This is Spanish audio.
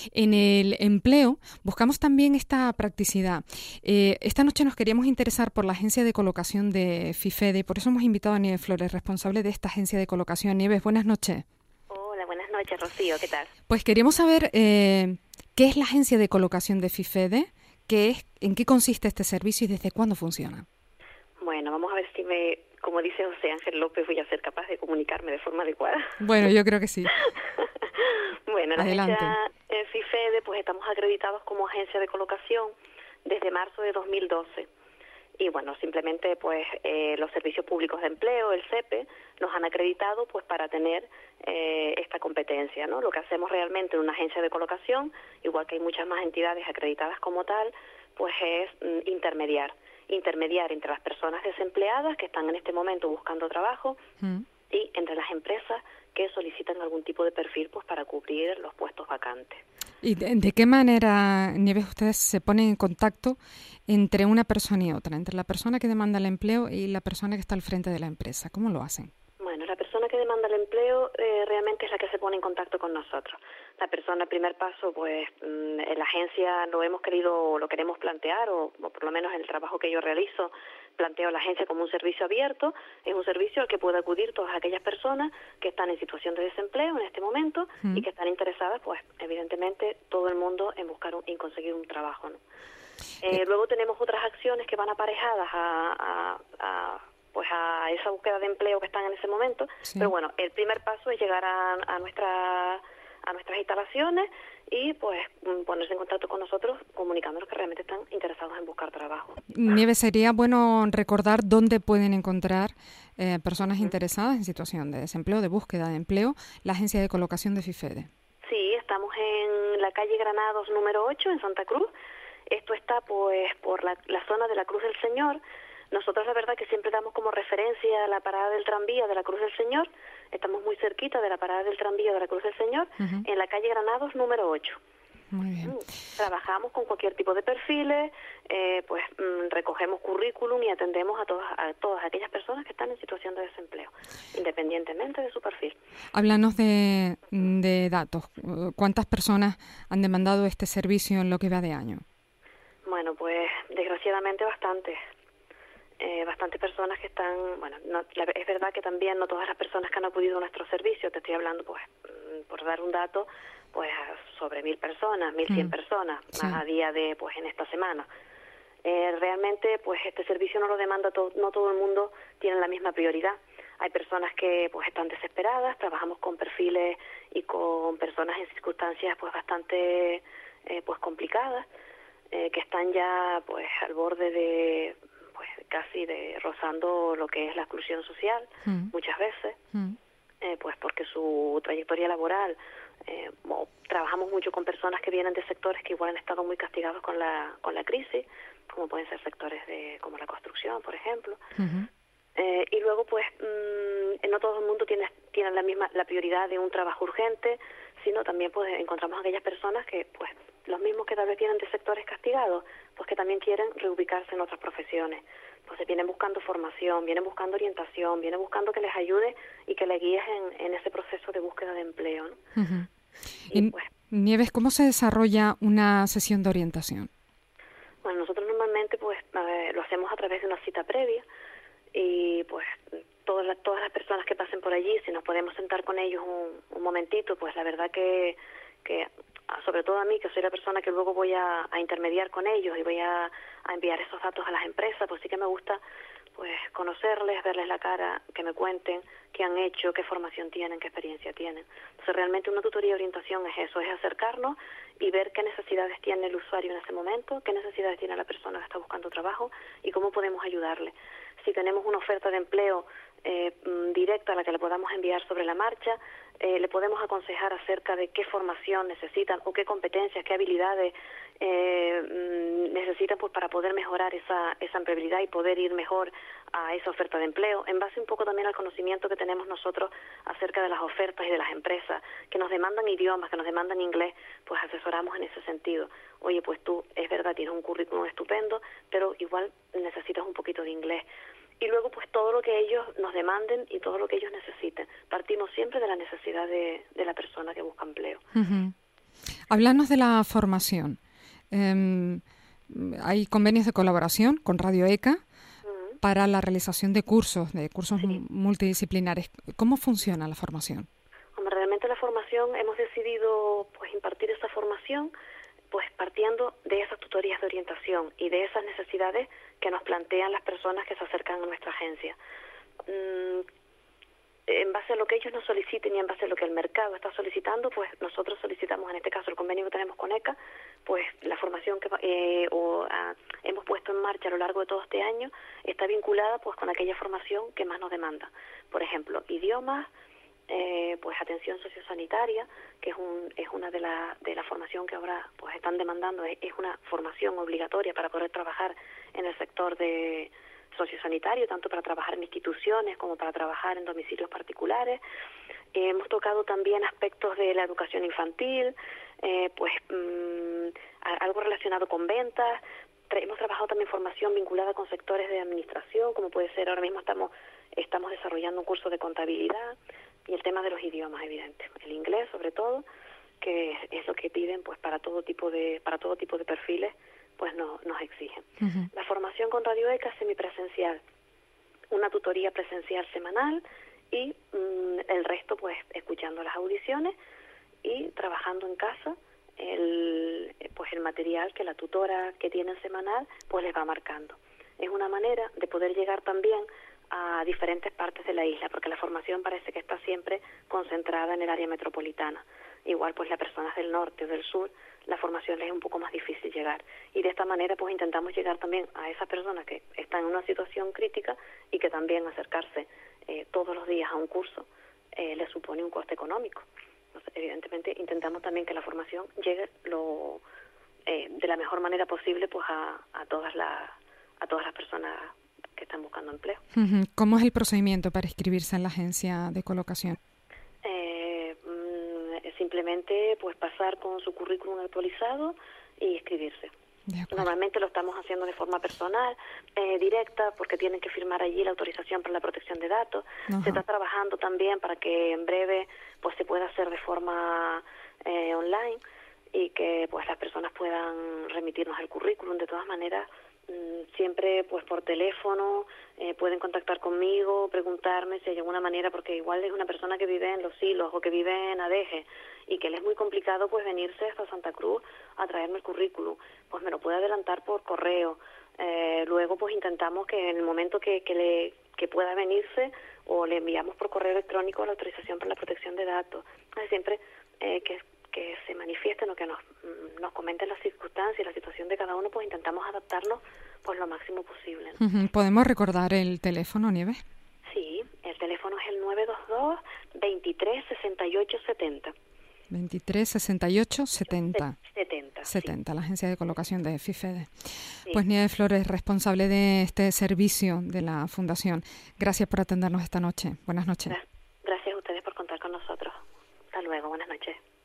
En el empleo buscamos también esta practicidad. Esta noche nos queríamos interesar por la agencia de colocación de FIFEDE, por eso hemos invitado a Nieves Flores, responsable de esta agencia de colocación. Nieves, buenas noches. Hola, buenas noches, Rocío, ¿qué tal? Pues queríamos saber qué es la agencia de colocación de FIFEDE, en qué consiste este servicio y desde cuándo funciona. Bueno, vamos a ver si como dice José Ángel López, voy a ser capaz de comunicarme de forma adecuada. Bueno, yo creo que sí. Bueno, la Adelante. agencia FIFEDE, pues estamos acreditados como agencia de colocación desde marzo de 2012. Y bueno, simplemente pues los servicios públicos de empleo, el CEPE, nos han acreditado pues para tener esta competencia, ¿no? Lo que hacemos realmente en una agencia de colocación, igual que hay muchas más entidades acreditadas como tal, pues es intermediar entre las personas desempleadas que están en este momento buscando trabajo y entre las empresas que solicitan algún tipo de perfil pues para cubrir los puestos vacantes. ¿Y de qué manera, Nieves, ustedes se ponen en contacto entre una persona y otra, entre la persona que demanda el empleo y la persona que está al frente de la empresa? ¿Cómo lo hacen? Bueno, la persona que demanda el empleo realmente es la que se pone en contacto con nosotros. La persona, el primer paso, pues en la agencia lo queremos plantear, o por lo menos en el trabajo que yo realizo, planteo la agencia como un servicio abierto. Es un servicio al que puede acudir todas aquellas personas que están en situación de desempleo en este momento y que están interesadas, pues evidentemente todo el mundo en buscar y conseguir un trabajo, ¿no? Luego tenemos otras acciones que van aparejadas a esa búsqueda de empleo que están en ese momento, pero bueno, el primer paso es llegar a nuestras instalaciones y pues ponerse en contacto con nosotros comunicándonos que realmente están interesados en buscar trabajo. Nieves, sería bueno recordar dónde pueden encontrar personas interesadas en situación de desempleo, de búsqueda de empleo, la agencia de colocación de FIFEDE. Sí, estamos en la calle Granados número 8 en Santa Cruz. Esto está pues por la zona de la Cruz del Señor. Nosotros la verdad que siempre damos como referencia a la parada del tranvía de la Cruz del Señor. Estamos muy cerquita de la parada del tranvía de la Cruz del Señor, en la calle Granados número 8. Muy bien. Trabajamos con cualquier tipo de perfiles, recogemos currículum y atendemos a todas aquellas personas que están en situación de desempleo, independientemente de su perfil. Háblanos de datos. ¿Cuántas personas han demandado este servicio en lo que va de año? Bueno, pues desgraciadamente bastantes personas que están, es verdad que también no todas las personas que han acudido a nuestro servicio, te estoy hablando pues, por dar un dato, pues sobre 1.000 personas, 1.100 personas, más a día de, pues en esta semana. Realmente pues este servicio no lo demanda no todo el mundo tiene la misma prioridad. Hay personas que pues están desesperadas, trabajamos con perfiles y con personas en circunstancias pues bastante pues complicadas, que están ya pues al borde de pues casi rozando lo que es la exclusión social muchas veces, pues porque su trayectoria laboral, trabajamos mucho con personas que vienen de sectores que igual han estado muy castigados con la crisis, como pueden ser sectores como la construcción, por ejemplo. Y luego pues no todo el mundo tiene la prioridad de un trabajo urgente, sino también pues encontramos aquellas personas que pues los mismos que tal vez vienen de sectores castigados, pues que también quieren reubicarse en otras profesiones. Entonces vienen buscando formación, vienen buscando orientación, vienen buscando que les ayude y que les guíes en ese proceso de búsqueda de empleo, ¿no? Y pues, Nieves, ¿cómo se desarrolla una sesión de orientación? Bueno, nosotros normalmente pues lo hacemos a través de una cita previa y pues todas las personas que pasen por allí, si nos podemos sentar con ellos un momentito, pues la verdad que sobre todo a mí, que soy la persona que luego voy a intermediar con ellos y voy a enviar esos datos a las empresas, pues sí que me gusta pues conocerles, verles la cara, que me cuenten qué han hecho, qué formación tienen, qué experiencia tienen. Entonces realmente una tutoría de orientación es eso, es acercarnos y ver qué necesidades tiene el usuario en ese momento, qué necesidades tiene la persona que está buscando trabajo y cómo podemos ayudarle. Si tenemos una oferta de empleo directa a la que le podamos enviar sobre la marcha, le podemos aconsejar acerca de qué formación necesitan o qué competencias, qué habilidades necesitan pues para poder mejorar esa empleabilidad y poder ir mejor a esa oferta de empleo, en base un poco también al conocimiento que tenemos nosotros acerca de las ofertas y de las empresas que nos demandan idiomas, que nos demandan inglés, pues asesoramos en ese sentido. Oye, pues tú, es verdad, tienes un currículum estupendo, pero igual necesitas un poquito de inglés. Y luego pues todo lo que ellos nos demanden y todo lo que ellos necesiten. Partimos siempre de la necesidad de la persona que busca empleo. Háblanos de la formación. Hay convenios de colaboración con Radio ECA para la realización de cursos Sí. multidisciplinares. ¿Cómo funciona la formación? Hombre, realmente la formación, hemos decidido pues impartir esa formación pues partiendo de esas tutorías de orientación y de esas necesidades que nos plantean las personas que se acercan a nuestra agencia. En base a lo que ellos nos soliciten y en base a lo que el mercado está solicitando, pues nosotros solicitamos, en este caso el convenio que tenemos con ECA, pues la formación que hemos puesto en marcha a lo largo de todo este año está vinculada pues con aquella formación que más nos demanda. Por ejemplo, idiomas, pues atención sociosanitaria, que es una de la formación que ahora pues están demandando, es una formación obligatoria para poder trabajar en el sector de sociosanitario, tanto para trabajar en instituciones como para trabajar en domicilios particulares. Hemos tocado también aspectos de la educación infantil, algo relacionado con ventas. Hemos trabajado también formación vinculada con sectores de administración, como puede ser, ahora mismo estamos desarrollando un curso de contabilidad, y el tema de los idiomas, evidente, el inglés sobre todo, que es lo que piden pues para todo tipo de perfiles, pues nos exigen. Uh-huh. La formación con Radio ECA es semipresencial, una tutoría presencial semanal y el resto pues escuchando las audiciones y trabajando en casa el material que la tutora que tiene semanal pues les va marcando. Es una manera de poder llegar también a diferentes partes de la isla, porque la formación parece que está siempre concentrada en el área metropolitana. Igual pues las personas del norte o del sur, la formación les es un poco más difícil llegar. Y de esta manera pues intentamos llegar también a esas personas que están en una situación crítica y que también acercarse todos los días a un curso les supone un coste económico. Entonces, evidentemente intentamos también que la formación llegue de la mejor manera posible pues a todas las personas que están buscando empleo. Uh-huh. ¿Cómo es el procedimiento para inscribirse en la agencia de colocación? Simplemente pues pasar con su currículum actualizado y inscribirse. Normalmente lo estamos haciendo de forma personal, directa, porque tienen que firmar allí la autorización para la protección de datos. Uh-huh. Se está trabajando también para que en breve pues se pueda hacer de forma online y que pues las personas puedan remitirnos el currículum. De todas maneras, siempre pues por teléfono pueden contactar conmigo, preguntarme si hay alguna manera, porque igual es una persona que vive en Los Silos o que vive en Adeje y que le es muy complicado pues venirse hasta Santa Cruz a traerme el currículum, pues me lo puede adelantar por correo. Luego pues intentamos que en el momento que pueda venirse o le enviamos por correo electrónico la autorización para la protección de datos. Siempre que se manifiesten o que nos comenten las circunstancias y la situación de cada uno, pues intentamos adaptarnos pues lo máximo posible, ¿no? Uh-huh. ¿Podemos recordar el teléfono, Nieves? Sí, el teléfono es el 922 23 68 70. 23 68 70. 70, la agencia de colocación de FIFEDE. Sí. Pues Nieves Flores, responsable de este servicio de la Fundación. Gracias por atendernos esta noche. Buenas noches. Gracias a ustedes por contar con nosotros. Hasta luego, buenas noches.